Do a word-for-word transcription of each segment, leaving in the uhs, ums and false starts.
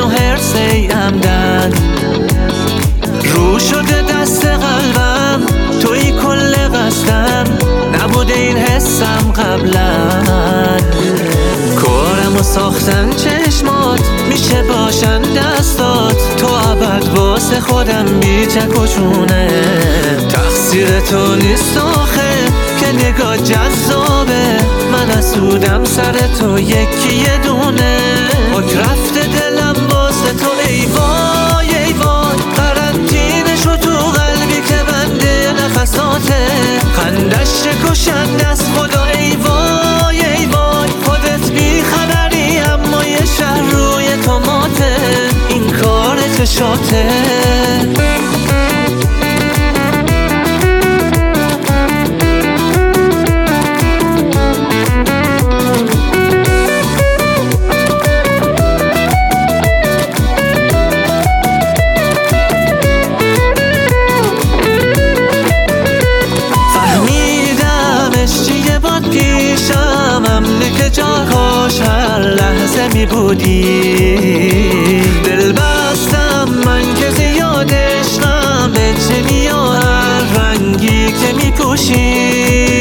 و هرسه عمدن رو شده دست قلبم، توی کل قصدم، نبوده این حسم قبلا. کارمو ساختن چشمات، میشه باشن دستات، تو ابد واسه خودم بی چک و چونه. تقصیر تو نیست آخه که نگاه جذابه، من اسودم سر تو یکی یه دونه. پاک رفته دلم واسه تو ای وای ای وای، قرنطینه‌شو تو قلبی که بنده نفساته. خندش کشنده از خدا ای وای ای وای، خودت بی خبری اما یه شهر روی توماته. این کار چشاته. پیشم امنه که جاهاش هر لحظه می بودی. دل بستم من که زیاد عشقم به چه میاد، هر رنگی که می پوشی.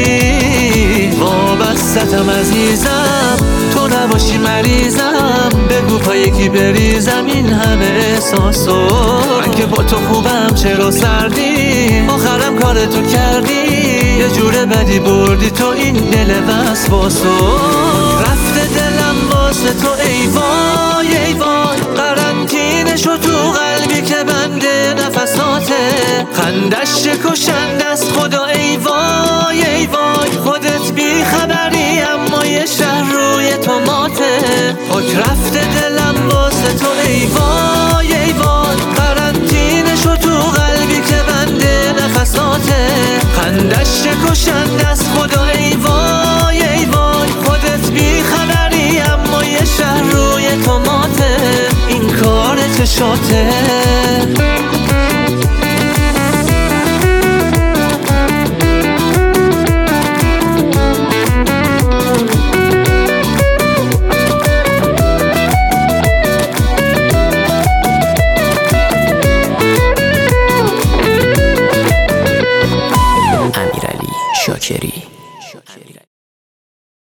وابستم عزیزم، تو نباشی مریضم. بگو پا یکی بریزم این همه احساسو. من که با تو خوبم چرا سردی، آخرم کار تو کردی. یه جوره بدی بردی تو این دل وسواسو. رفته دلم واسه تو ای وای ای وای، قرنطینه‌شو تو قلبی که بنده نفساته. خندش کشنده از خدا ای وای ای وای، خودت بی خبری اما یه شهر روی توماته. پاک رفته دلم واسه تو ای وای ای وای، قرنطینه‌شو تو قلبی که بنده نفساته. خندش کشنده از خدا ای وای ای وای، خودت بی خبری اما یه شهر روی توماته. این کار چشاته.